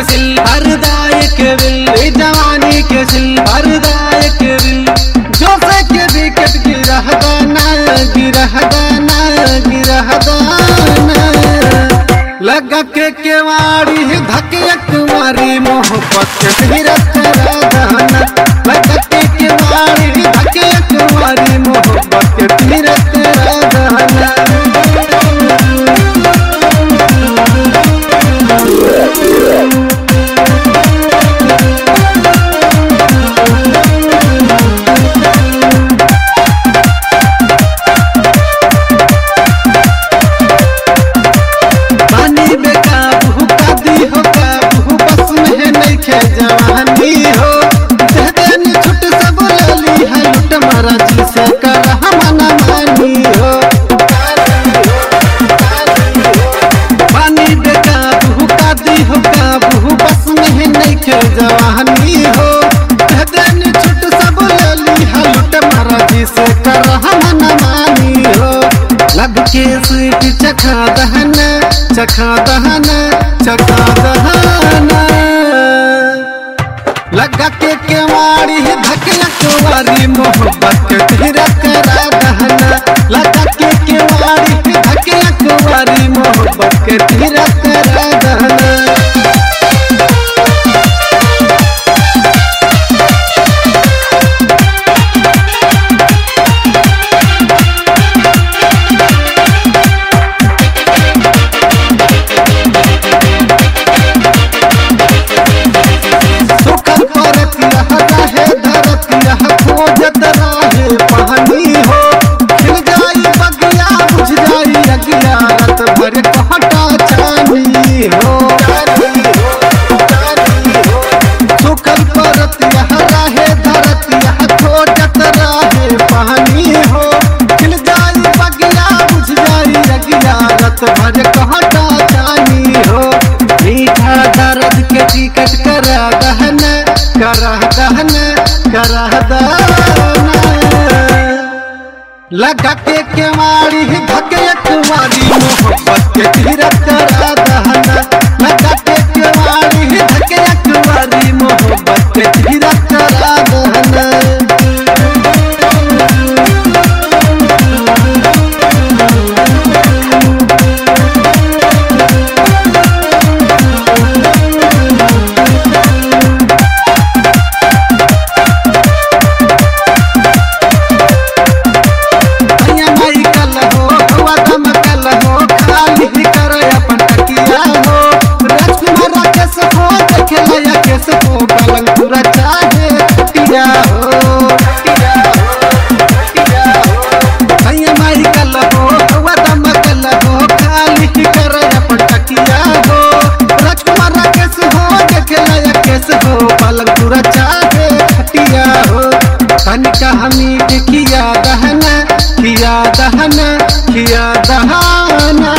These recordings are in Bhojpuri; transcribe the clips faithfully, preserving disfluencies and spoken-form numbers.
सिल हरदायक विल जवानी के सिल हरदायक विल जो से के विकेट गिरह दाना गिरह दाना गिरह दाना लगा के केवाड़ी धकयक मारी मोहब्बत के धीरत राधाना लगा के केवाड़ी धकयक मारी मोहब्बत के धीरत राधाना जवानी हो देनी छुट सब लली है लुट महाराज से कर हमना मानी हो पानी बेकाबू का दी हो काबू बस में नहीं के जवानी हो देनी छुट सब लली है लुट महाराज से कर हमना मानी हो लब के स्वीट चखा दहन चखा दहन चखा दहन लगा के केवाड़ी धकयक वारी मोहब्बत के धीरत राधाना लगा के केवाड़ी धकयक वारी मोहब्बत के धीरत राधाना खोजत रहे पानी हो खिल जाई बगिया बुझ जाई अगिया रात भर कहटा छानी हो सुखल परत यह रहे धरत यह खोजत रहे पानी हो खिल जाई बगिया बुझ जाई अगिया रात भर कहटा छानी हो मीठा दर्द के टिकट करा दहन करा दहन करा दहन लगा के केवाड़ी धकयक वारी मोहब्बत के धीरत राधाना लगा के केवाड़ी धकयक वारी मोहब्बत के धीरत राधाना हमीद किया दहन किया दहन किया दहन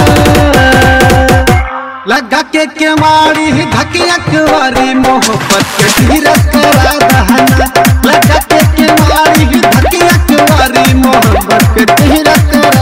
लगा के केवाड़ी धकयक वारी मोहब्बत के धीरत राधाना लगा के केवाड़ी धकयक वारी मोहब्बत के धीरत